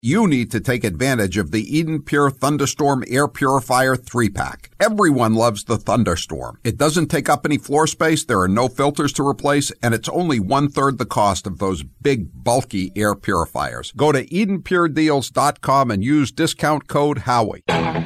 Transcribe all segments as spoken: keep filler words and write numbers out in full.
You need to take advantage of the Eden Pure Thunderstorm Air Purifier three pack. Everyone loves the Thunderstorm. It doesn't take up any floor space, there are no filters to replace, and it's only one-third the cost of those big, bulky air purifiers. Go to eden pure deals dot com and use discount code Howie.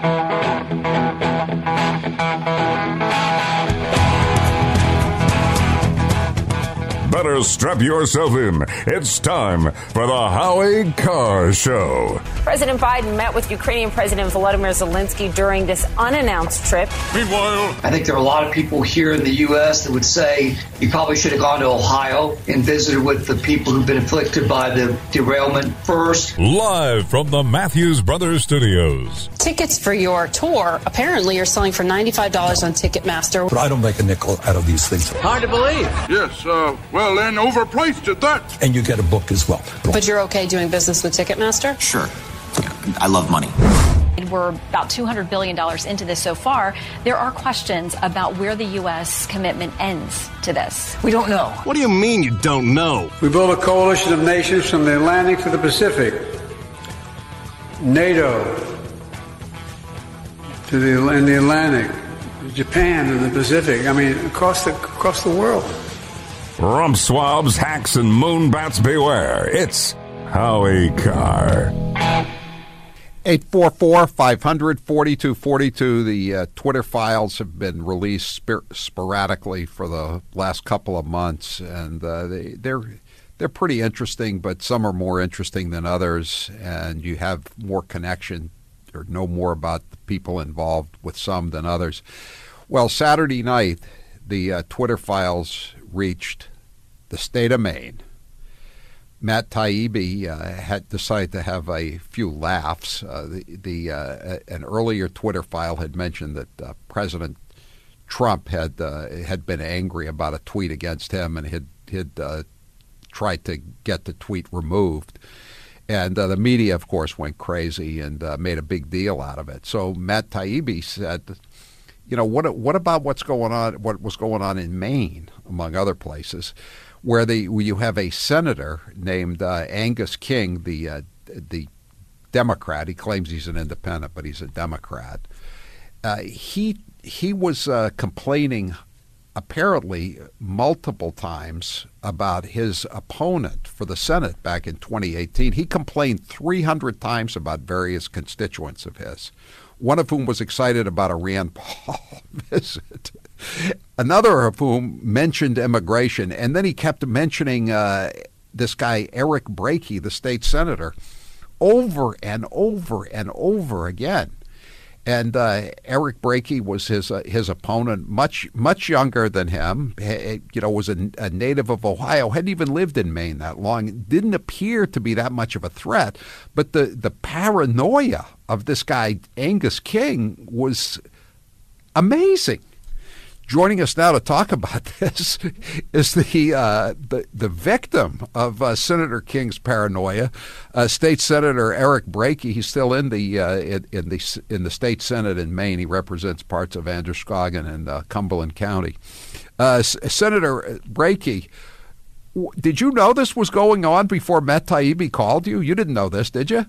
Better strap yourself in. It's time for the Howie Carr Show. President Biden met with Ukrainian President Volodymyr Zelensky during this unannounced trip. Meanwhile, I think there are a lot of people here in the U S that would say you probably should have gone to Ohio and visited with the people who've been afflicted by the derailment first. Live from the Matthews Brothers Studios. Tickets for your tour apparently are selling for ninety-five dollars on Ticketmaster. But I don't make a nickel out of these things. Hard to believe. Yes, uh, well, then overpriced at that. And you get a book as well. But you're okay doing business with Ticketmaster? Sure. I love money. We're about two hundred billion dollars into this so far. There are questions about where the U S commitment ends to this. We don't know. What do you mean you don't know? We built a coalition of nations from the Atlantic to the Pacific. NATO to the, in the Atlantic. Japan in the Pacific. I mean, across the, across the world. Rump swabs, hacks, and moonbats beware. It's Howie Carr. eight four four, five hundred, forty-two forty-two. The uh, Twitter files have been released spir- sporadically for the last couple of months, and uh, they, they're they're pretty interesting, but some are more interesting than others, and you have more connection or know more about the people involved with some than others. Well, Saturday night, the uh, Twitter files reached the state of Maine. Matt Taibbi uh, had decided to have a few laughs. Uh, the the uh, an earlier Twitter file had mentioned that uh, President Trump had uh, had been angry about a tweet against him and had had uh, tried to get the tweet removed. And uh, the media, of course, went crazy and uh, made a big deal out of it. So Matt Taibbi said, you know, what what about what's going on? What was going on in Maine, among other places, where the where you have a senator named uh, Angus King, the uh, the Democrat. He claims he's an independent, but he's a Democrat. Uh, he he was uh, complaining, apparently multiple times, about his opponent for the Senate back in twenty eighteen. He complained three hundred times about various constituents of his, one of whom was excited about a Rand Paul visit, another of whom mentioned immigration, and then he kept mentioning uh, this guy Eric Brakey, the state senator, over and over and over again. And uh, Eric Brakey was his uh, his opponent, much much younger than him. He, you know, was a, a native of Ohio, hadn't even lived in Maine that long. Didn't appear to be that much of a threat. But the the paranoia of this guy Angus King was amazing. Joining us now to talk about this is the uh, the, the victim of uh, Senator King's paranoia, uh, State Senator Eric Brakey. He's still in the uh, in, in the in the state Senate in Maine. He represents parts of Androscoggin and uh, Cumberland County. Uh, S- Senator Brakey, w- did you know this was going on before Matt Taibbi called you? You didn't know this, did you?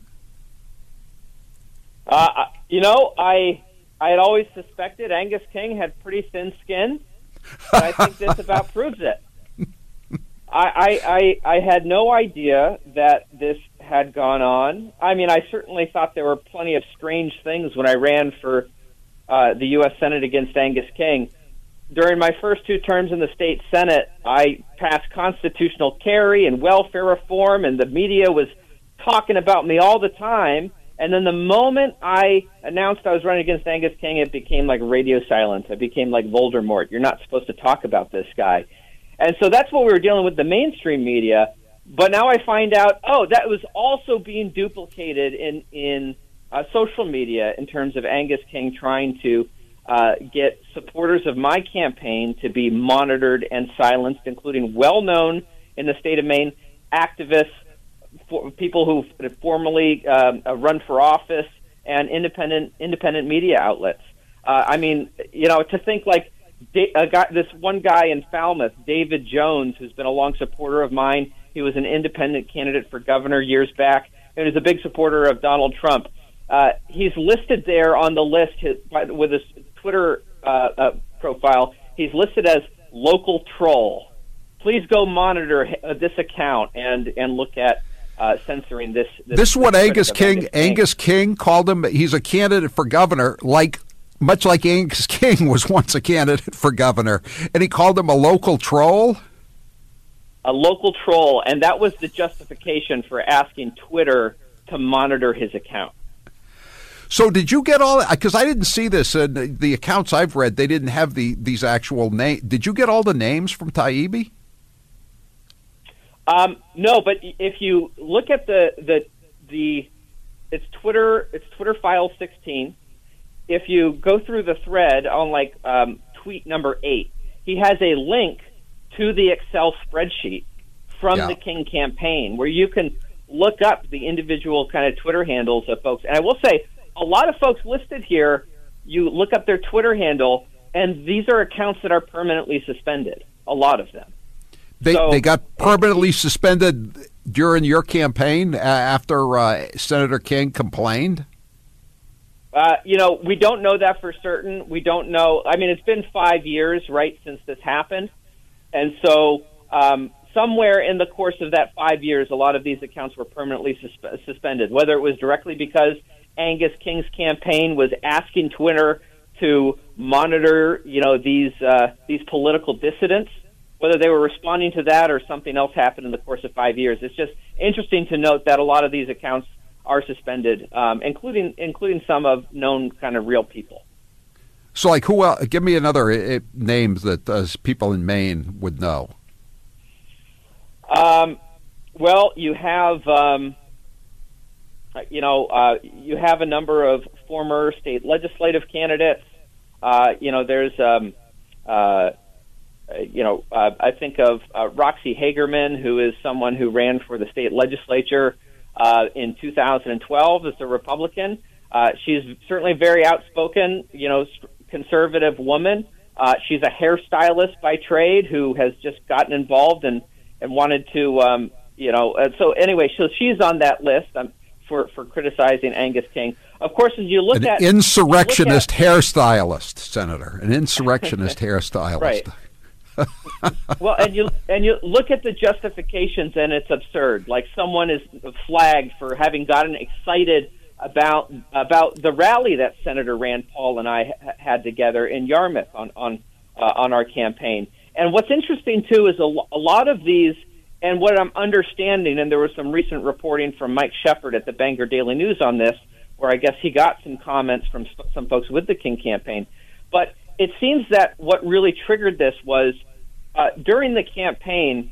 Uh, you know, I. I had always suspected Angus King had pretty thin skin, but I think this about proves it. I, I, I, I had no idea that this had gone on. I mean, I certainly thought there were plenty of strange things when I ran for uh, the U S Senate against Angus King. During my first two terms in the state Senate, I passed constitutional carry and welfare reform, and the media was talking about me all the time. And then the moment I announced I was running against Angus King, it became like radio silence. It became like Voldemort. You're not supposed to talk about this guy. And so that's what we were dealing with the mainstream media. But now I find out, oh, that was also being duplicated in, in uh, social media in terms of Angus King trying to uh, get supporters of my campaign to be monitored and silenced, including well-known in the state of Maine activists, for people who formerly um, run for office, and independent independent media outlets. Uh, I mean, you know, to think like a guy, this one guy in Falmouth, David Jones, who's been a long supporter of mine. He was an independent candidate for governor years back. and is a big supporter of Donald Trump. Uh, he's listed there on the list his, with his Twitter uh, uh, profile. He's listed as local troll. Please go monitor this account and, and look at uh, censoring this. This, this is what this Angus King, Angus King Angus King called him. He's a candidate for governor, like much like Angus King was once a candidate for governor, and he called him a local troll. A local troll, and that was the justification for asking Twitter to monitor his account. So did you get all, because I didn't see this, and uh, the accounts I've read, they didn't have the these actual names. Did you get all the names from Taibbi? Um, no, but if you look at the, the, the, it's Twitter, it's Twitter file sixteen. If you go through the thread on like um, tweet number eight, he has a link to the Excel spreadsheet from yeah. the King campaign where you can look up the individual kind of Twitter handles of folks. And I will say, a lot of folks listed here, you look up their Twitter handle, and these are accounts that are permanently suspended, a lot of them. They so, they got permanently suspended during your campaign uh, after uh, Senator King complained? Uh, you know, we don't know that for certain. We don't know. I mean, it's been five years, right, since this happened. And so um, somewhere in the course of that five years, a lot of these accounts were permanently suspe- suspended, whether it was directly because Angus King's campaign was asking Twitter to monitor, you know, these uh, these political dissidents, whether they were responding to that or something else happened in the course of five years. It's just interesting to note that a lot of these accounts are suspended, um, including including some of known kind of real people. So, like, who else? Give me another uh, names that uh, people in Maine would know. Um, well, you have, um, you know, uh, you have a number of former state legislative candidates. Uh, you know, there's, um, uh, you know, uh, I think of uh, Roxy Hagerman, who is someone who ran for the state legislature uh, in two thousand twelve as a Republican. Uh, she's certainly very outspoken, you know, conservative woman. Uh, she's a hairstylist by trade who has just gotten involved and, and wanted to, um, you know, uh, so anyway, so she's on that list um, for, for criticizing Angus King. Of course, as you look An at... insurrectionist look at, hairstylist, Senator. An insurrectionist hairstylist. Right. Well, and you and you look at the justifications, and it's absurd. Like, someone is flagged for having gotten excited about about the rally that Senator Rand Paul and I ha- had together in Yarmouth on on uh, on our campaign. And what's interesting too is a, lo- a lot of these, and what I'm understanding, and there was some recent reporting from Mike Shepard at the Bangor Daily News on this, where I guess he got some comments from sp- some folks with the King campaign. But it seems that what really triggered this was uh, during the campaign,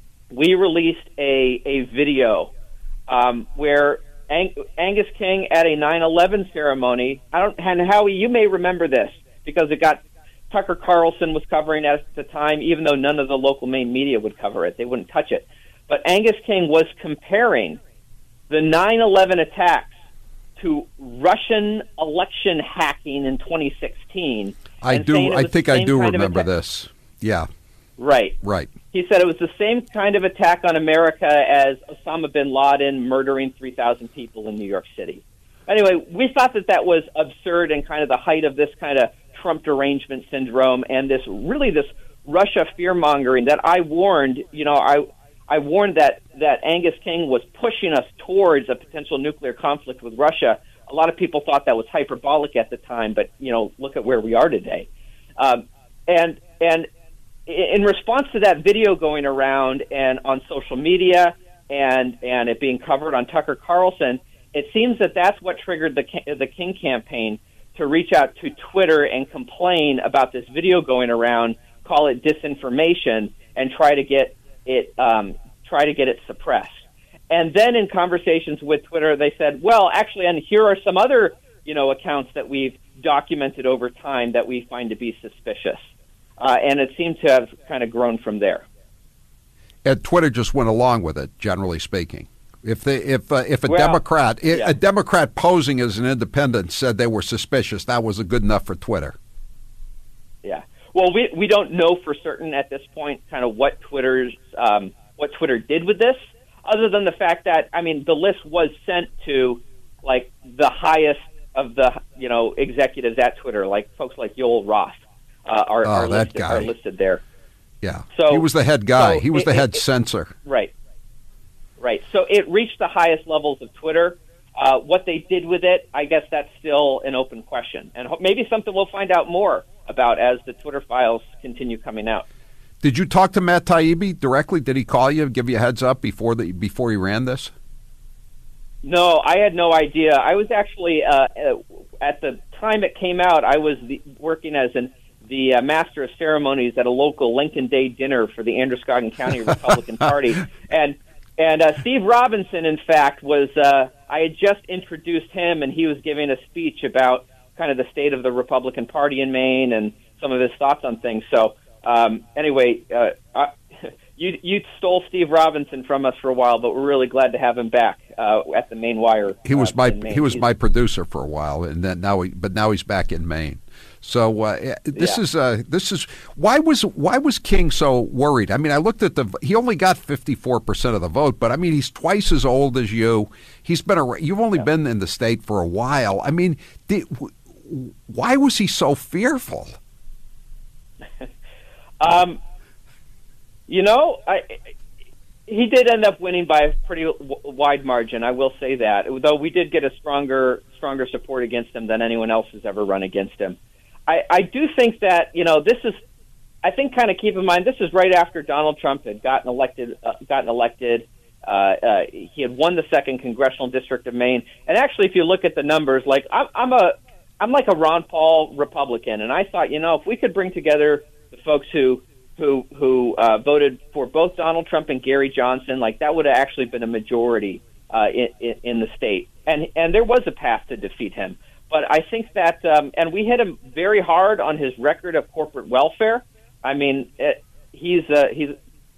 we released a a video um, where Ang- Angus King at a nine eleven ceremony. I don't, and Howie, you may remember this because it got Tucker Carlson was covering it at the time, even though none of the local Maine media would cover it; they wouldn't touch it. But Angus King was comparing the nine eleven attacks to Russian election hacking in twenty sixteen. I do. I think I do remember this. Yeah. Right. Right. He said it was the same kind of attack on America as Osama bin Laden murdering three thousand people in New York City. Anyway, we thought that that was absurd and kind of the height of this kind of Trump derangement syndrome and this really this Russia fear-mongering that I warned, you know, I I warned that, that Angus King was pushing us towards a potential nuclear conflict with Russia. A lot of people thought that was hyperbolic at the time, but, you know, look at where we are today. Um, and and in response to that video going around and on social media and and it being covered on Tucker Carlson, it seems that that's what triggered the the King campaign to reach out to Twitter and complain about this video going around, call it disinformation, and try to get it um, try to get it suppressed. And then in conversations with Twitter, they said, well, actually, and here are some other, you know, accounts that we've documented over time that we find to be suspicious. Uh, and it seemed to have kind of grown from there. And Twitter just went along with it, generally speaking. If they, if uh, if a well, Democrat, yeah. a Democrat posing as an independent said they were suspicious, that was good enough for Twitter. Yeah. Well, we we don't know for certain at this point kind of what Twitter's um, what Twitter did with this. other than the fact that, I mean, the list was sent to, like, the highest of the, you know, executives at Twitter, like folks like Yoel Roth uh, are, oh, are, that listed, guy. are listed there. Yeah, so he was the head guy. So he was it, the head it, censor. Right, right. So it reached the highest levels of Twitter. Uh, what they did with it, I guess that's still an open question, and ho- maybe something we'll find out more about as the Twitter files continue coming out. Did you talk to Matt Taibbi directly? Did he call you, give you a heads up before the before he ran this? No, I had no idea. I was actually uh, at the time it came out. I was the, working as an the uh, master of ceremonies at a local Lincoln Day dinner for the Androscoggin County Republican Party, and and uh, Steve Robinson, in fact, was. Uh, I had just introduced him, and he was giving a speech about kind of the state of the Republican Party in Maine and some of his thoughts on things. So, um, anyway, uh, I, you you stole Steve Robinson from us for a while, but we're really glad to have him back uh, at the Maine Wire. He was uh, my Maine. he was He's, my producer for a while, and then now he but now he's back in Maine. So uh, this yeah. is uh, this is why was why was King so worried? I mean, I looked at the he only got fifty-four percent of the vote, but I mean he's twice as old as you. He's been a, you've only yeah. been in the state for a while. I mean, did, why was he so fearful? um, you know, I, he did end up winning by a pretty w- wide margin. I will say that, though we did get a stronger stronger support against him than anyone else has ever run against him. I, I do think that, you know, this is, I think kind of keep in mind, this is right after Donald Trump had gotten elected, uh, gotten elected. Uh, uh, he had won the second congressional district of Maine. And actually, if you look at the numbers, like I'm, I'm a, I'm like a Ron Paul Republican. And I thought, you know, if we could bring together the folks who, who, who uh, voted for both Donald Trump and Gary Johnson, like that would have actually been a majority uh, in, in, in the state. And, and there was a path to defeat him. But I think that, um, and we hit him very hard on his record of corporate welfare. I mean, it, he's, uh, he's,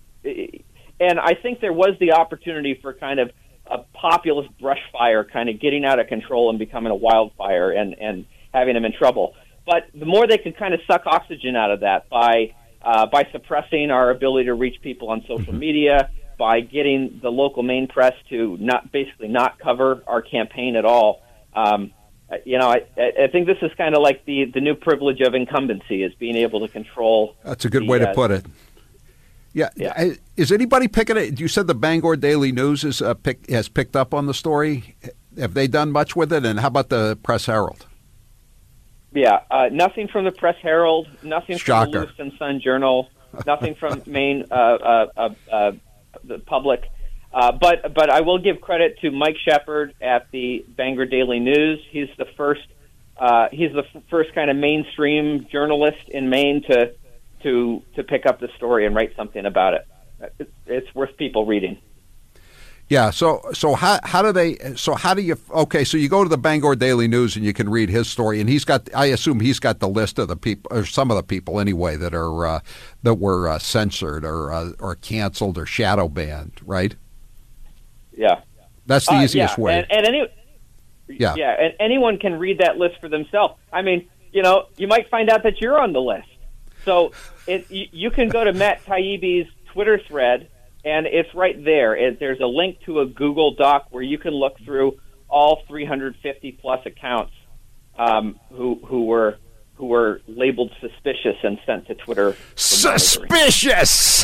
and I think there was the opportunity for kind of a populist brush fire kind of getting out of control and becoming a wildfire and, and having him in trouble. But the more they could kind of suck oxygen out of that by, uh, by suppressing our ability to reach people on social media, by getting the local Maine press to not basically not cover our campaign at all, um, you know, I, I think this is kind of like the, the new privilege of incumbency, is being able to control. That's a good the, way to uh, put it. Yeah. yeah. Is anybody picking it? You said the Bangor Daily News is, uh, pick, has picked up on the story. Have they done much with it? And how about the Press Herald? Yeah, uh, nothing from the Press Herald, nothing Shocker. from the Lewiston Sun Journal, nothing from Maine, uh, uh, uh, uh, the public. Uh, but but I will give credit to Mike Shepard at the Bangor Daily News. He's the first uh, he's the f- first kind of mainstream journalist in Maine to to to pick up the story and write something about it. It's, it's worth people reading. Yeah. So so how how do they? So how do you? Okay. So you go to the Bangor Daily News and you can read his story, and he's got. I assume he's got the list of the people, or some of the people anyway, that are uh, that were uh, censored or uh, or canceled or shadow banned, right? Yeah, that's the uh, easiest yeah. way. And, and any, yeah, yeah, and anyone can read that list for themselves. I mean, you know, you might find out that you're on the list. So it, you, you can go to Matt Taibbi's Twitter thread, and it's right there. It, there's a link to a Google Doc where you can look through all three hundred fifty plus accounts um, who who were who were labeled suspicious and sent to Twitter. Suspicious.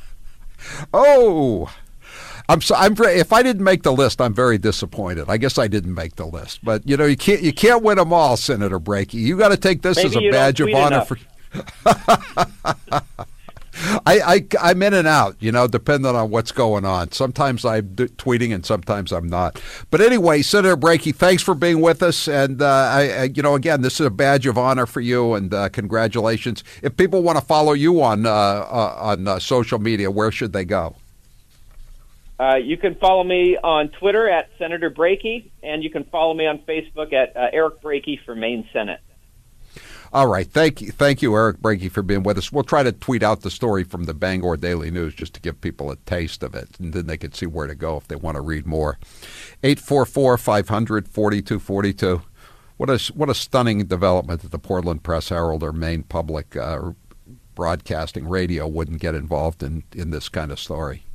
Oh. I'm so I'm if I didn't make the list, I'm very disappointed. I guess I didn't make the list, but you know you can't you can't win them all, Senator Brakey. You got to take this Maybe as a you badge don't of honor enough. for. I, I I'm in and out, you know, depending on what's going on. Sometimes I'm d- tweeting and sometimes I'm not. But anyway, Senator Brakey, thanks for being with us. And uh, I, I, you know, again, this is a badge of honor for you, and uh, congratulations. If people want to follow you on uh, uh, on uh, social media, where should they go? Uh, you can follow me on Twitter at Senator Brakey, and you can follow me on Facebook at uh, Eric Brakey for Maine Senate. All right. Thank you, thank you, Eric Brakey, for being with us. We'll try to tweet out the story from the Bangor Daily News just to give people a taste of it, and then they can see where to go if they want to read more. eight four four, five hundred, forty-two forty-two. What a, what a stunning development that the Portland Press Herald or Maine Public uh, Broadcasting Radio wouldn't get involved in, in this kind of story.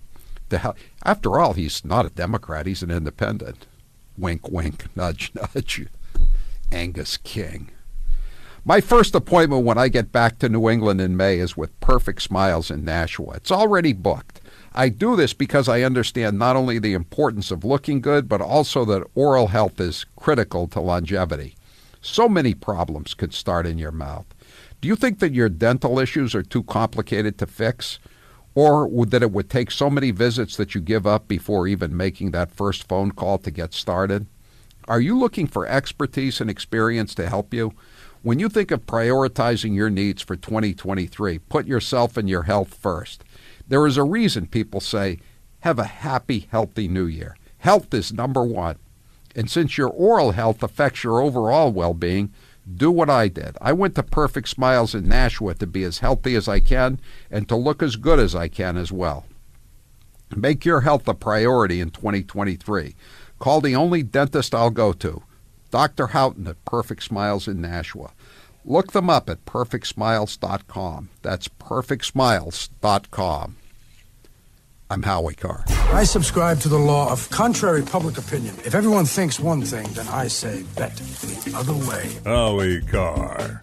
To hell. After all, he's not a Democrat. He's an independent. Wink, wink, nudge, nudge. Angus King. My first appointment when I get back to New England in May is with Perfect Smiles in Nashua. It's already booked. I do this because I understand not only the importance of looking good, but also that oral health is critical to longevity. So many problems could start in your mouth. Do you think that your dental issues are too complicated to fix? Or would that it would take so many visits that you give up before even making that first phone call to get started? Are you looking for expertise and experience to help you? When you think of prioritizing your needs for twenty twenty-three, put yourself and your health first. There is a reason people say, have a happy, healthy new year. Health is number one. And since your oral health affects your overall well-being, do what I did. I went to Perfect Smiles in Nashua to be as healthy as I can and to look as good as I can as well. Make your health a priority in twenty twenty-three. Call the only dentist I'll go to, Doctor Houghton at Perfect Smiles in Nashua. Look them up at perfect smiles dot com. That's perfect smiles dot com. I'm Howie Carr. I subscribe to the law of contrary public opinion. If everyone thinks one thing, then I say bet the other way. Howie Carr.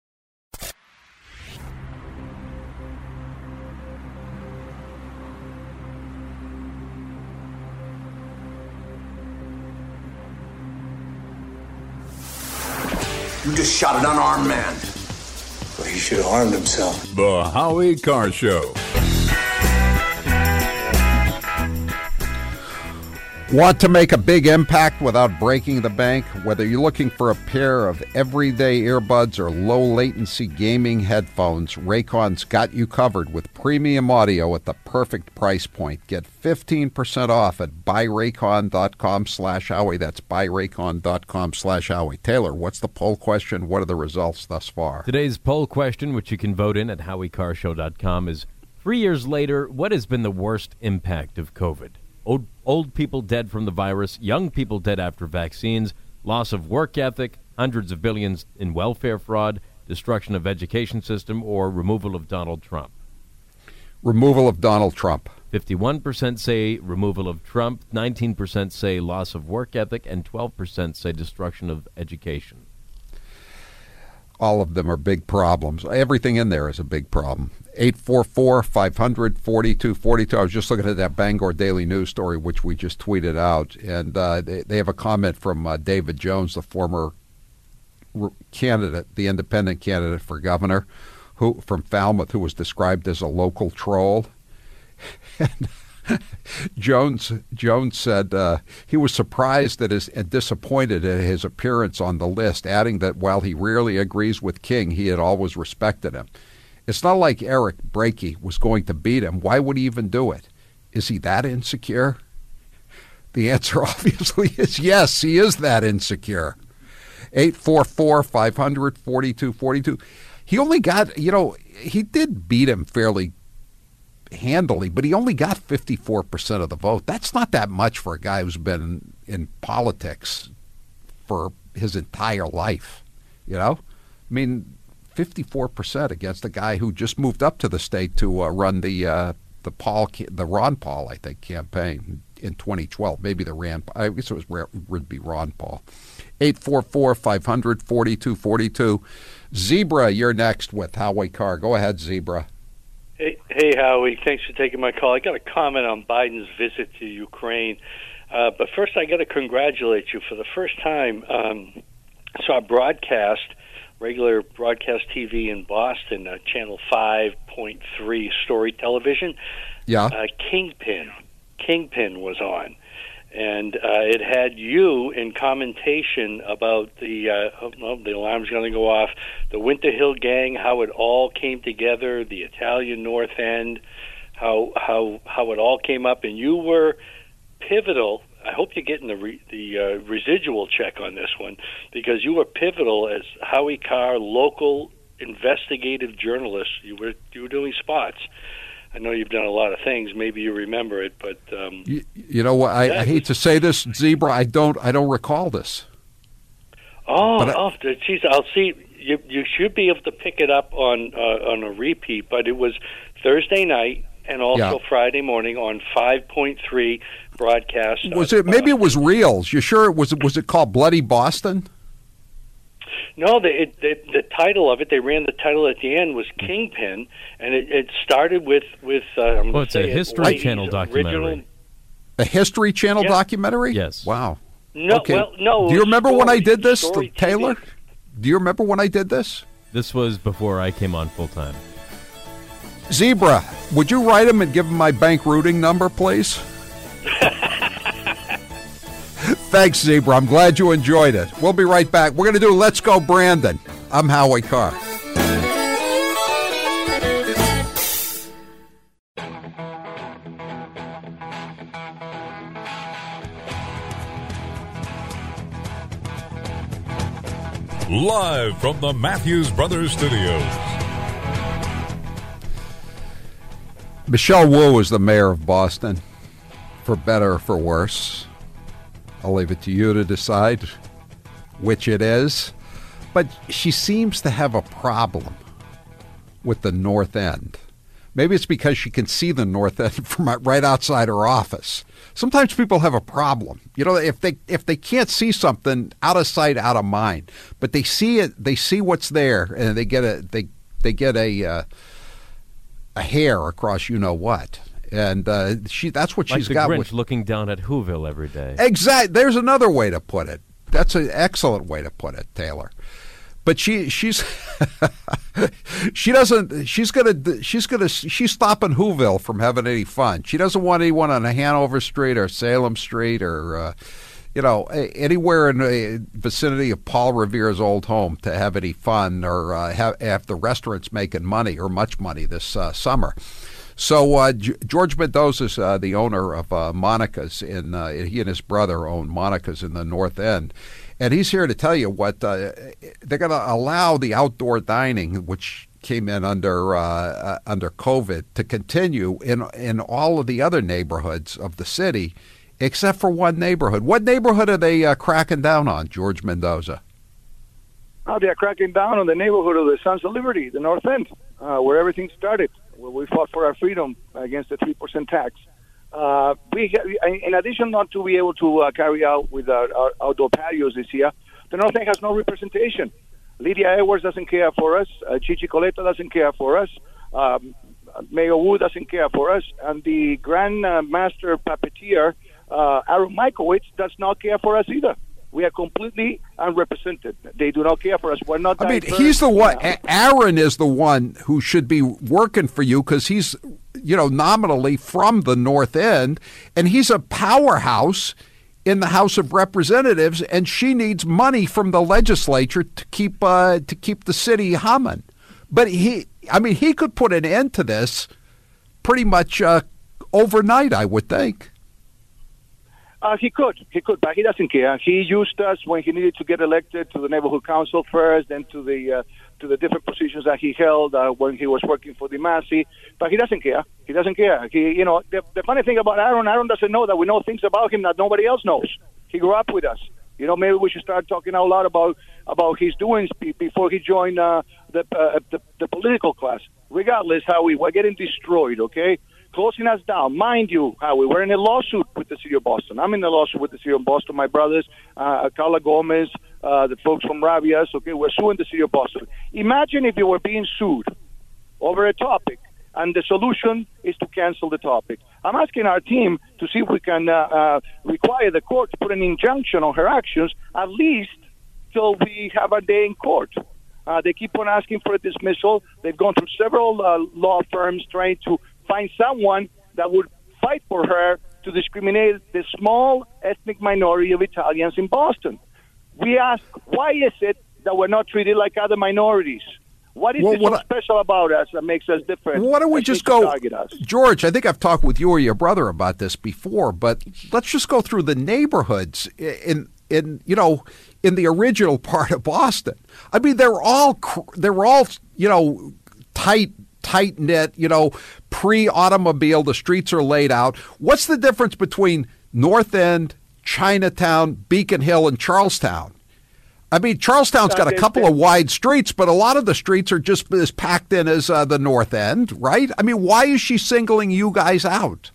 You just shot an unarmed man. Well, he should have harmed himself. The Howie Carr Show. Want to make a big impact without breaking the bank? Whether you're looking for a pair of everyday earbuds or low-latency gaming headphones, Raycon's got you covered with premium audio at the perfect price point. Get fifteen percent off at buy raycon dot com slash Howie. That's buy raycon dot com slash Howie. Taylor, what's the poll question? What are the results thus far? Today's poll question, which you can vote in at howie carr show dot com, is three years later, what has been the worst impact of COVID? Old, old people dead from the virus, young people dead after vaccines, loss of work ethic, hundreds of billions in welfare fraud, destruction of education system, or removal of Donald Trump? Removal of Donald Trump. fifty-one percent say removal of Trump, nineteen percent say loss of work ethic, and twelve percent say destruction of education. All of them are big problems. Everything in there is a big problem. eight four four, five hundred, forty-two forty-two. I was just looking at that Bangor Daily News story, which we just tweeted out, and uh, they, they have a comment from uh, David Jones, the former candidate, the independent candidate for governor, who from Falmouth, who was described as a local troll. And Jones Jones said uh, he was surprised at his, and disappointed at his appearance on the list, adding that while he rarely agrees with King, he had always respected him. It's not like Eric Brakey was going to beat him. Why would he even do it? Is he that insecure? The answer obviously is yes, he is that insecure. eight four four, five hundred, forty-two forty-two. He only got, you know, he did beat him fairly handily, but he only got fifty-four percent of the vote. That's not that much for a guy who's been in politics for his entire life, you know? I mean, fifty-four percent against a guy who just moved up to the state to uh, run the uh, the Paul, the Ron Paul, I think, campaign in twenty twelve. Maybe the Rand, I guess it was would be Ron Paul. eight four four, five hundred, forty-two forty-two. Zebra, you're next with Howie Carr. Go ahead, Zebra. Hey, hey, Howie. Thanks for taking my call. I got a comment on Biden's visit to Ukraine. Uh, but first, I got to congratulate you. For the first time, um, I saw a broadcast, regular broadcast T V in Boston, uh, Channel five point three Story Television. Yeah. Uh, Kingpin. Kingpin was on. And uh, it had you in commentation about the uh, well, the alarm's going to go off, the Winter Hill Gang, how it all came together, the Italian North End, how how how it all came up, and you were pivotal. I hope you're getting the re, the uh, residual check on this one, because you were pivotal as Howie Carr, local investigative journalist. You were you were doing spots. I know you've done a lot of things. Maybe you remember it, but um, you, you know what? I, yeah, I hate to say this, Zebra. I don't. I don't recall this. Oh, I, oh, geez, I'll see. You you should be able to pick it up on uh, on a repeat. But it was Thursday night. and also Yeah. Friday morning on five point three broadcast. Was it maybe it was Reels? You sure it was? Was it called Bloody Boston? No, the, it, the the title of it, they ran the title at the end was Kingpin, and it, it started with with. Uh, I'm Well, gonna it's say a History Ladies Channel documentary. Original. A History Channel Yeah. documentary? Yes. Wow. No, Okay. well, no. Do you remember when I did this, Story Taylor? T V. Do you remember when I did this? This was before I came on full time. Zebra, would you write him and give him my bank routing number, please? Thanks, Zebra. I'm glad you enjoyed it. We'll be right back. We're going to do Let's Go Brandon. I'm Howie Carr. Live from the Matthews Brothers Studios. Michelle Wu is the mayor of Boston, for better or for worse. I'll leave it to you to decide which it is. But she seems to have a problem with the North End. Maybe it's because she can see the North End from right outside her office. Sometimes people have a problem. You know, if they if they can't see something, out of sight, out of mind. But they see it, they see what's there, and they get a they they get a uh, a hair across you know what. And uh, she that's what Like she's the got. Grinch with, looking down at Whoville every day. Exactly. There's another way to put it. That's an excellent way to put it, Taylor. But she she's she doesn't she's gonna she's gonna she's stopping Whoville from having any fun. She doesn't want anyone on Hanover Street or Salem Street or uh, you know anywhere in the vicinity of Paul Revere's old home to have any fun or uh, have, have the restaurants making money or much money this uh, summer. So uh, G- George Mendoza's uh, the owner of uh, Monica's in uh, he and his brother own Monica's in the North End. And he's here to tell you what uh, they're going to allow the outdoor dining, which came in under uh, uh, under COVID, to continue in in all of the other neighborhoods of the city, except for one neighborhood. What neighborhood are they uh, cracking down on, George Mendoza? Oh, they're cracking down on the neighborhood of the Sons of Liberty, the North End, uh, where everything started, where we fought for our freedom against the three percent tax. Uh, we, in addition not to be able to uh, carry out with our, our outdoor patios this year, the North End has no representation. Lydia Edwards doesn't care for us. Uh, Chichi Coletta doesn't care for us. Um, Mayor Wu doesn't care for us. And the Grand uh, Master Puppeteer, uh, Aaron Michaelwitz, does not care for us either. We are completely unrepresented. They do not care for us. We're not. I mean, diverse. he's the one. Aaron is the one who should be working for you because he's, you know, nominally from the North End, and he's a powerhouse in the House of Representatives, and she needs money from the legislature to keep uh, to keep the city humming. But he, I mean, he could put an end to this pretty much uh, overnight, I would think. Uh, he could, he could, but he doesn't care. He used us when he needed to get elected to the neighborhood council first, then to the uh, to the different positions that he held uh, when he was working for the Massey. But he doesn't care. He doesn't care. He, you know, the, the funny thing about Aaron, Aaron doesn't know that we know things about him that nobody else knows. He grew up with us. You know, maybe we should start talking out loud about about his doings before he joined uh, the, uh, the the political class. Regardless, how we we're getting destroyed. Okay. Closing us down. Mind you, Howie, we're in a lawsuit with the city of Boston. I'm in a lawsuit with the city of Boston. My brothers, uh, Carla Gomez, uh, the folks from Rabias, okay, we're suing the city of Boston. Imagine if you were being sued over a topic, and the solution is to cancel the topic. I'm asking our team to see if we can uh, uh, require the court to put an injunction on her actions, at least till we have a day in court. Uh, they keep on asking for a dismissal. They've gone through several uh, law firms trying to find someone that would fight for her to discriminate the small ethnic minority of Italians in Boston. We ask, why is it that we're not treated like other minorities? What is Well, it what so I- special about us that makes us different? Why don't we that just needs to go, target us? George? I think I've talked with you or your brother about this before, but let's just go through the neighborhoods in in you know in the original part of Boston. I mean, they're all cr- they're all you know tight. tight knit, you know, pre-automobile, the streets are laid out. What's the difference between North End, Chinatown, Beacon Hill, and Charlestown? I mean, Charlestown's got a couple of wide streets, but a lot of the streets are just as packed in as uh, the North End, right? I mean, why is she singling you guys out?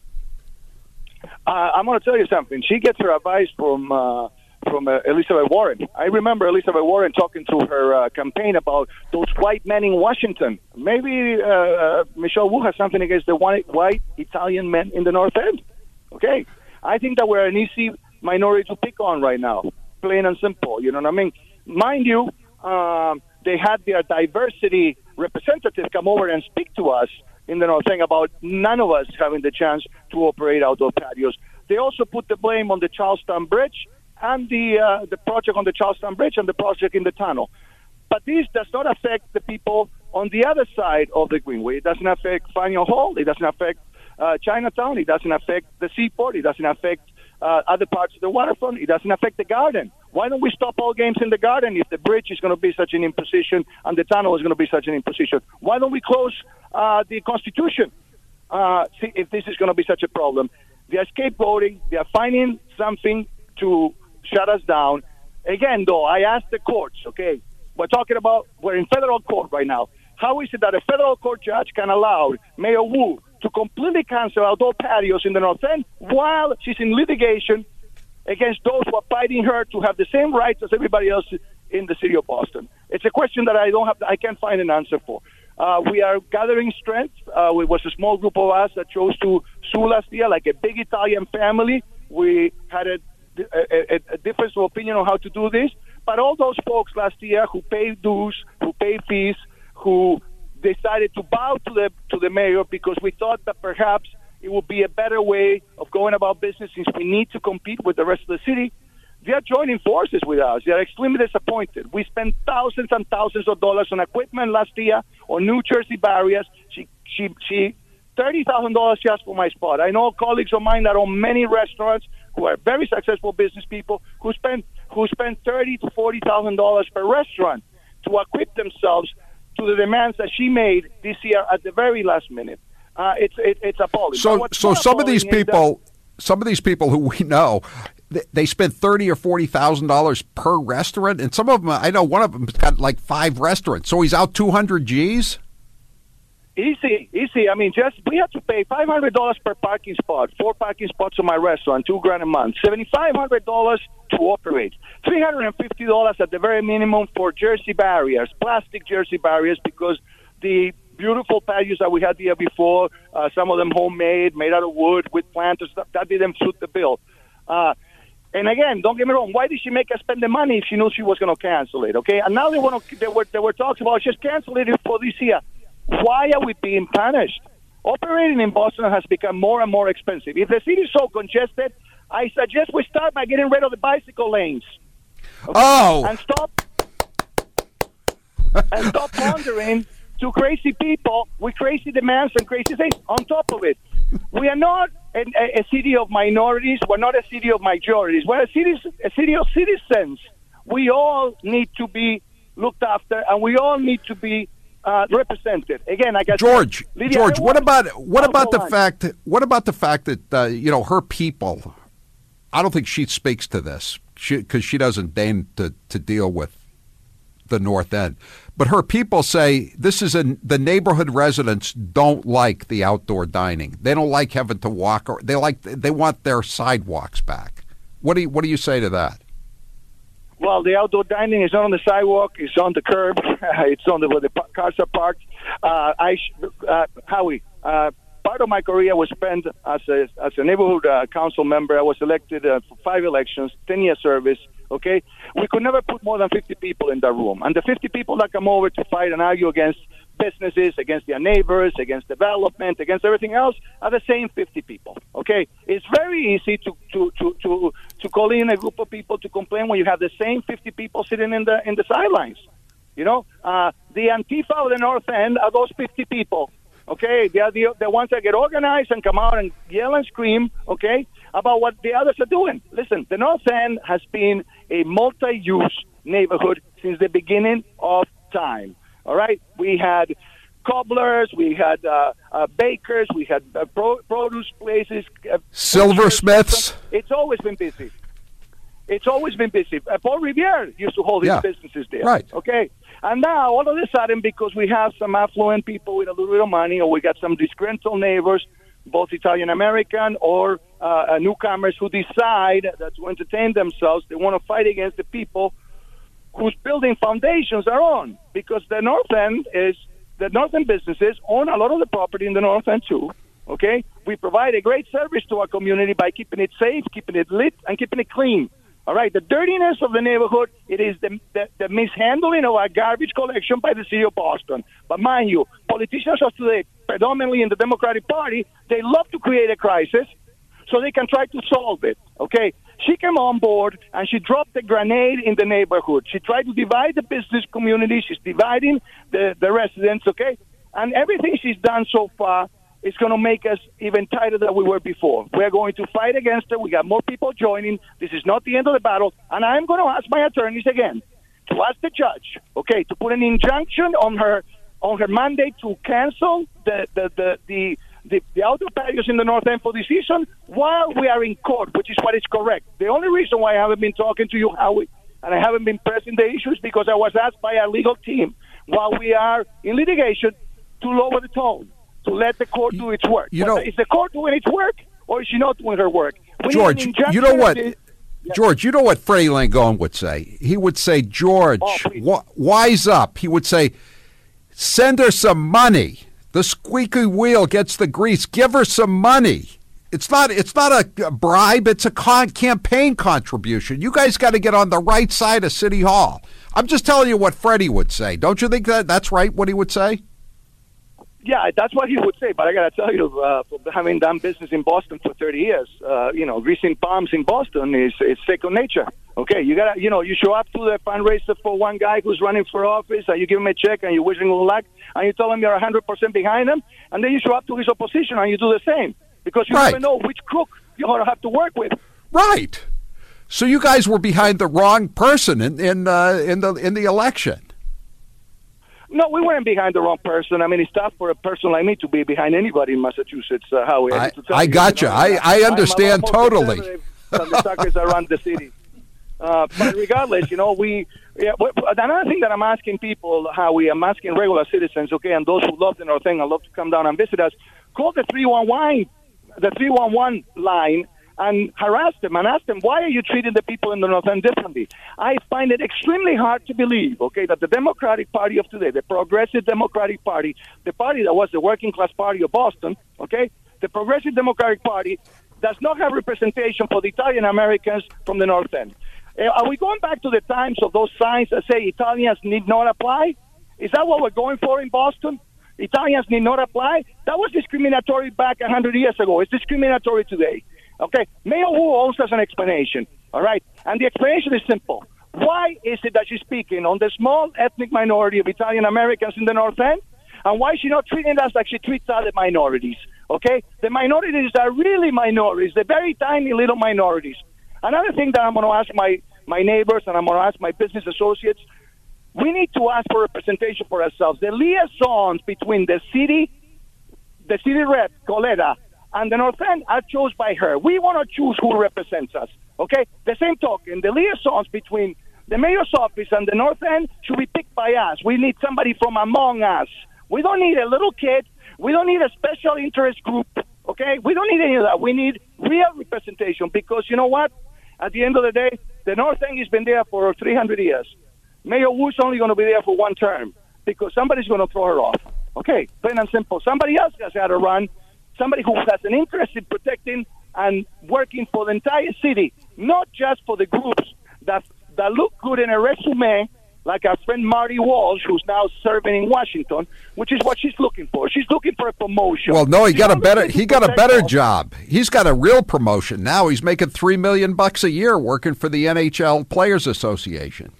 Uh, I'm going to tell you something. She gets her advice from uh, from uh, Elizabeth Warren. I remember Elizabeth Warren talking to her uh, campaign about those white men in Washington. Maybe uh, uh, Michelle Wu has something against the white, white Italian men in the North End. Okay? I think that we're an easy minority to pick on right now, plain and simple. You know what I mean? Mind you, um, they had their diversity representative come over and speak to us in the North End about none of us having the chance to operate outdoor patios. They also put the blame on the Charlestown Bridge and the uh, the project on the Charlestown Bridge and the project in the tunnel. But this does not affect the people on the other side of the Greenway. It doesn't affect Faneuil Hall. It doesn't affect uh, Chinatown. It doesn't affect the Seaport. It doesn't affect uh, other parts of the waterfront. It doesn't affect the Garden. Why don't we stop all games in the Garden if the bridge is going to be such an imposition and the tunnel is going to be such an imposition? Why don't we close uh, the Constitution uh, see if this is going to be such a problem? They are scapegoating. They are finding something to shut us down. Again, though, I asked the courts, okay, we're talking about, we're in federal court right now. How is it that a federal court judge can allow Mayor Wu to completely cancel outdoor patios in the North End while she's in litigation against those who are fighting her to have the same rights as everybody else in the city of Boston? It's a question that I don't have, I can't find an answer for. Uh, we are gathering strength. Uh, it was a small group of us that chose to sue last year, like a big Italian family. We had a, a, a difference of opinion on how to do this. But all those folks last year who paid dues, who paid fees, who decided to bow to the to the mayor because we thought that perhaps it would be a better way of going about business since we need to compete with the rest of the city. They are joining forces with us. They are extremely disappointed. We spent thousands and thousands of dollars on equipment last year on New Jersey barriers. She, she, she, thirty thousand dollars just for my spot. I know colleagues of mine that own many restaurants who are very successful business people who spend who spend thirty to forty thousand dollars per restaurant to equip themselves to the demands that she made this year at the very last minute. Uh, it's it, it's appalling. So, so some of these people, some of these people who we know, they, they spend thirty or forty thousand dollars per restaurant, and some of them, I know one of them's got like five restaurants, so he's out two hundred G's. Easy, easy. I mean, just we have to pay five hundred dollars per parking spot, four parking spots on my restaurant, two grand a month, seventy-five hundred dollars to operate, three hundred and fifty dollars at the very minimum for jersey barriers, plastic jersey barriers, because the beautiful patios that we had the year before, uh, some of them homemade, made out of wood with planters, that, that didn't suit the bill. Uh, and again, don't get me wrong, why did she make us spend the money if she knew she was going to cancel it? Okay, and now they want to. There were there were talks about just cancel it for this year. Why are we being punished? Operating in Boston has become more and more expensive. If the city is so congested, I suggest we start by getting rid of the bicycle lanes. Okay? Oh, and stop and stop pandering to crazy people with crazy demands and crazy things. On top of it, we are not a, a city of minorities. We're not a city of majorities. We're a city, a city of citizens. We all need to be looked after, and we all need to be uh, represented. Again, I guess George. Lydia, George, what about what oh, about the on. fact? What about the fact that uh, you know her people? I don't think she speaks to this because she, she doesn't deign to, to deal with the North End. But her people say this is a, the neighborhood residents don't like the outdoor dining. They don't like having to walk, or they like they want their sidewalks back. What do you what do you say to that? Well, the outdoor dining is not on the sidewalk; it's on the curb. It's on the where the cars are parked. Uh, I, uh, Howie, uh, part of my career was spent as a as a neighborhood uh, council member. I was elected uh, for five elections, ten year service. Okay, we could never put more than fifty people in that room, and the fifty people that come over to fight and argue against businesses, against their neighbors, against development, against everything else, are the same fifty people. Okay, it's very easy to to to to, to call in a group of people to complain when you have the same fifty people sitting in the in the sidelines. You know, uh, the Antifa of the North End are those fifty people. Okay, they are the the ones that get organized and come out and yell and scream. Okay, about what the others are doing. Listen, the North End has been a multi-use neighborhood since the beginning of time. All right, we had cobblers, we had uh, uh, bakers, we had uh, pro- produce places, uh, silversmiths. It's always been busy. It's always been busy. Uh, Paul Revere used to hold his Yeah. businesses there. Right. Okay. And now, all of a sudden, because we have some affluent people with a little bit of money, or we got some disgruntled neighbors, both Italian-American or uh, newcomers who decide that to entertain themselves, they want to fight against the people whose building foundations are on. Because the North End is, the North End businesses own a lot of the property in the North End, too. Okay? We provide a great service to our community by keeping it safe, keeping it lit, and keeping it clean. All right, the dirtiness of the neighborhood, it is the, the, the mishandling of our garbage collection by the city of Boston. But mind you, politicians of today, predominantly in the Democratic Party, they love to create a crisis so they can try to solve it, okay? She came on board and she dropped a grenade in the neighborhood. She tried to divide the business community. She's dividing the, the residents, okay? And everything she's done so far is going to make us even tighter than we were before. We're going to fight against her. We got more people joining. This is not the end of the battle. And I'm going to ask my attorneys again to ask the judge, okay, to put an injunction on her on her mandate to cancel the the the the, the, the outdoor patios in the North End for this season while we are in court, which is what is correct. The only reason why I haven't been talking to you, Howie, and I haven't been pressing the issue is because I was asked by our legal team while we are in litigation to lower the tone, to let the court do its work. You know, is the court doing its work, or is she not doing her work? We George, you know what? The, George, you know what Freddie Langone would say? He would say, George, oh, w- wise up. He would say, send her some money. The squeaky wheel gets the grease. Give her some money. It's not It's not a bribe. It's a con- campaign contribution. You guys got to get on the right side of City Hall. I'm just telling you what Freddie would say. Don't you think that that's right, what he would say? Yeah, that's what he would say. But I got to tell you, uh, having done business in Boston for thirty years, uh, you know, greasing palms in Boston is, is second nature. Okay, you got to, you know, you show up to the fundraiser for one guy who's running for office, and you give him a check, and you wish him good luck, and you tell him you're one hundred percent behind him, and then you show up to his opposition, and you do the same. Because you right. never know which crook you're going to have to work with. Right. So you guys were behind the wrong person in in, uh, in the in the election. No, we weren't behind the wrong person. I mean, it's tough for a person like me to be behind anybody in Massachusetts, uh, Howie. I, I, I got you. Know, I, I understand I'm totally. Than the suckers around the city. Uh, but regardless, you know, we. Yeah, another thing that I'm asking people, Howie, I'm asking regular citizens, okay, and those who love the North End and love to come down and visit us, call the three one one, the three one one line, and harass them and ask them, why are you treating the people in the North End differently? I find it extremely hard to believe, okay, that the Democratic Party of today, the Progressive Democratic Party, the party that was the working class party of Boston, okay, the Progressive Democratic Party does not have representation for the Italian Americans from the North End. Uh, are we going back to the times of those signs that say Italians need not apply? Is that what we're going for in Boston? Italians need not apply? That was discriminatory back one hundred years ago. It's discriminatory today. Okay, Mayor Wu owes us an explanation, all right? And the explanation is simple. Why is it that she's speaking on the small ethnic minority of Italian Americans in the North End? And why is she not treating us like she treats other minorities, okay? The minorities are really minorities. They're very tiny little minorities. Another thing that I'm going to ask my, my neighbors and I'm going to ask my business associates, we need to ask for representation for ourselves. The liaisons between the city, the city rep, Coletta, and the North End are chosen by her. We want to choose who represents us, okay? The same token, the liaisons between the mayor's office and the North End should be picked by us. We need somebody from among us. We don't need a little kid. We don't need a special interest group, okay? We don't need any of that. We need real representation because, you know what? At the end of the day, the North End has been there for three hundred years. Mayor Wu's only going to be there for one term because somebody's going to throw her off. Okay, plain and simple. Somebody else has had to run. Somebody who has an interest in protecting and working for the entire city, not just for the groups that that look good in a resume, like our friend Marty Walsh, who's now serving in Washington, which is what she's looking for. She's looking for a promotion. Well, no, he she's got a better he got a better all. job. He's got a real promotion now. He's making three million bucks a year working for the N H L Players Association.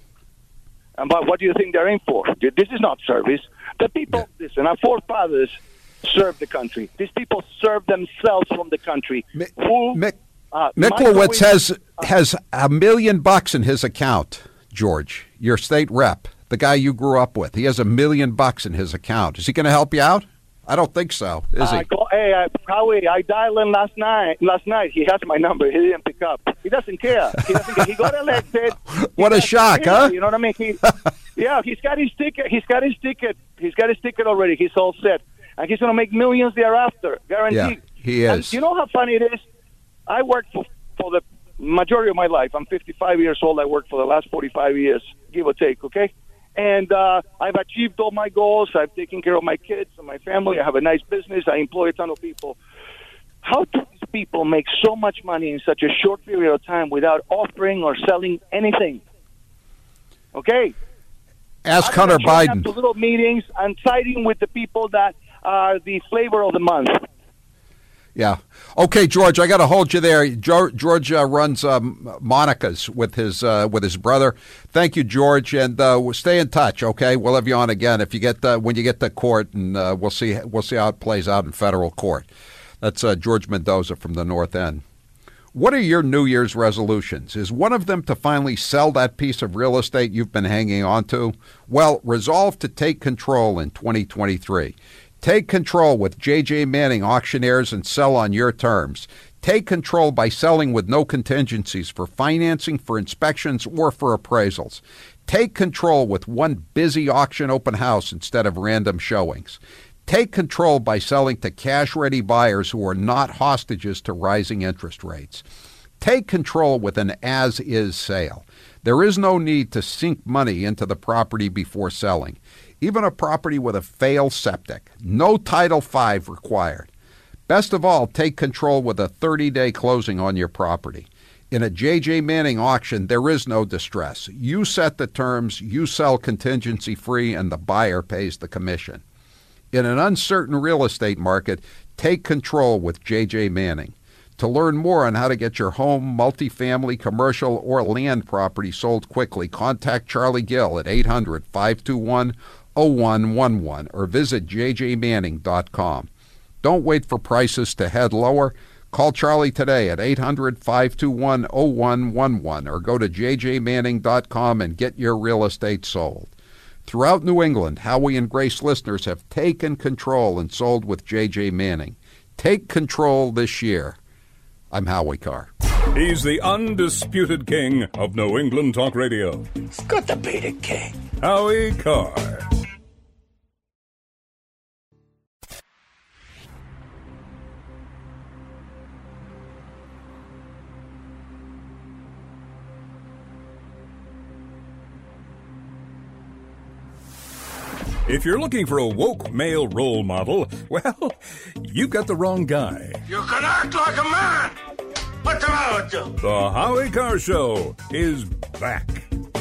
And but what do you think they're in for? This is not service. The people, yeah. listen, our forefathers served the country. These people served themselves from the country. Mi- Who, Mi- uh, Miklowitz has uh, has a million bucks in his account, George, your state rep, the guy you grew up with. He has a million bucks in his account. Is he going to help you out? I don't think so. Is uh, he? Go, hey, uh, Howie, I dialed him last night. Last night, he has my number. He didn't pick up. He doesn't care. He doesn't care. He got elected. What a shock, care, huh? You know what I mean? He, yeah, he's got his ticket. He's got his ticket. He's got his ticket already. He's all set, and he's going to make millions thereafter, guaranteed. Yeah, he is. And you know how funny it is? I worked for for the majority of my life. I'm fifty-five years old. I worked for the last forty-five years, give or take. Okay. And uh, I've achieved all my goals. I've taken care of my kids and my family. I have a nice business. I employ a ton of people. How do these people make so much money in such a short period of time without offering or selling anything? Okay? Ask I'm Hunter showing Biden. Up to little meetings and siding with the people that are the flavor of the month. Yeah. Okay, George, I got to hold you there. George, George uh, runs um, Monica's with his uh, with his brother. Thank you, George, and uh, we'll stay in touch. Okay, we'll have you on again if you get uh, when you get to court, and uh, we'll see we'll see how it plays out in federal court. That's uh, George Mendoza from the North End. What are your New Year's resolutions? Is one of them to finally sell that piece of real estate you've been hanging on to? Well, resolve to take control in twenty twenty-three. Take control with J J Manning Auctioneers and sell on your terms. Take control by selling with no contingencies for financing, for inspections, or for appraisals. Take control with one busy auction open house instead of random showings. Take control by selling to cash-ready buyers who are not hostages to rising interest rates. Take control with an as-is sale. There is no need to sink money into the property before selling. Even a property with a failed septic. No Title five required. Best of all, take control with a thirty-day closing on your property. In a J J Manning auction, there is no distress. You set the terms, you sell contingency-free, and the buyer pays the commission. In an uncertain real estate market, take control with J J Manning. To learn more on how to get your home, multifamily, commercial, or land property sold quickly, contact Charlie Gill at eight hundred, five two one, oh one one one or visit j j manning dot com. Don't wait for prices to head lower. Call Charlie today at eight hundred, five two one, oh one one one or go to j j manning dot com and get your real estate sold. Throughout New England, Howie and Grace listeners have taken control and sold with J J Manning. Take control this year. I'm Howie Carr. He's the undisputed king of New England Talk Radio. It's good to be the king. Howie Carr. If you're looking for a woke male role model, well, you've got the wrong guy. You can act like a man. What's the matter with you? The Howie Carr Show is back.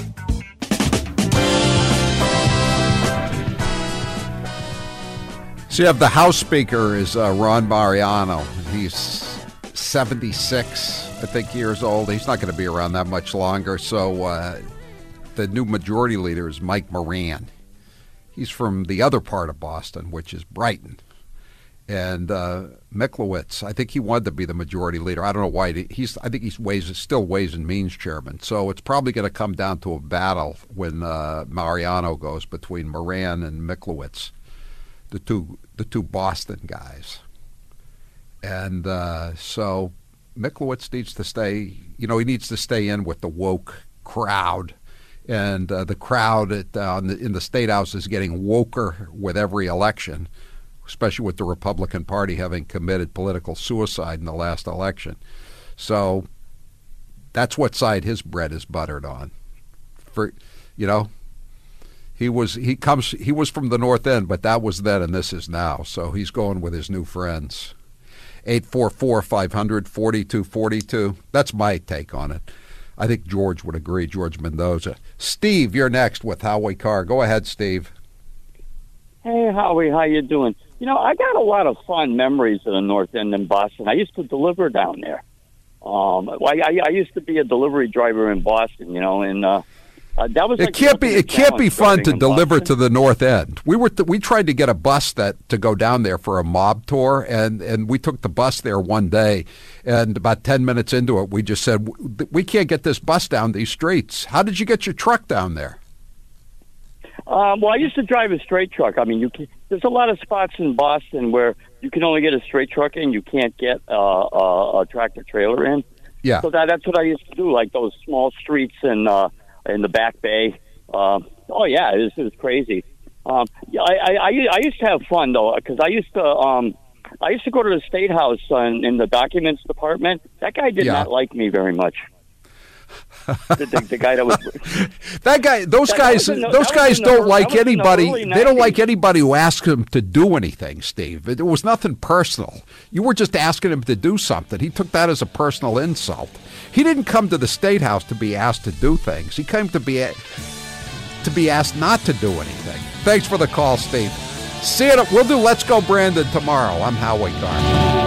So you have the House Speaker is uh, Ron Mariano. He's seventy-six, I think, years old. He's not going to be around that much longer. So uh, the new Majority Leader is Mike Moran. He's from the other part of Boston, which is Brighton. And uh, Micklewicz, I think he wanted to be the Majority Leader. I don't know why. He's, I think he's ways, still Ways and Means Chairman. So it's probably going to come down to a battle when uh, Mariano goes between Moran and Micklewicz, the two the two Boston guys. And uh, so Micklewicz needs to stay, you know, he needs to stay in with the woke crowd. And uh, the crowd at, uh, in, the, in the State House is getting woker with every election, especially with the Republican Party having committed political suicide in the last election. So that's what side his bread is buttered on. For you know, he was he comes he was from the North End, but that was then and this is now. So he's going with his new friends. eight four four, five hundred, forty-two forty-two. That's my take on it. I think George would agree, George Mendoza. Steve, you're next with Howie Carr. Go ahead, Steve. Hey, Howie, how you doing? You know, I got a lot of fond memories of the North End in Boston. I used to deliver down there. Um, I, I, I used to be a delivery driver in Boston, you know, and uh, uh, that was. It like can't be. It can't be fun to deliver Boston. to the North End. We were. Th- we tried to get a bus that to go down there for a mob tour, and, and we took the bus there one day, and about ten minutes into it, we just said, "We can't get this bus down these streets." How did you get your truck down there? Um, well, I used to drive a straight truck. I mean, you there's a lot of spots in Boston where you can only get a straight truck in, you can't get uh, a, a tractor trailer in. Yeah. So that, that's what I used to do, like those small streets in uh, in the Back Bay. Uh, oh yeah, it was, it was crazy. Um, I, I, I I used to have fun though, because I used to um, I used to go to the State House uh, in the documents department. That guy did Yeah. not like me very much. the, the, the guy that was that guy, those that, guys, that the, those guys the, don't like anybody. The they don't like anybody who asks them to do anything, Steve. It, it was nothing personal. You were just asking him to do something. He took that as a personal insult. He didn't come to the State House to be asked to do things. He came to be to be asked not to do anything. Thanks for the call, Steve. See you. We'll do Let's Go Brandon tomorrow. I'm Howie Carr.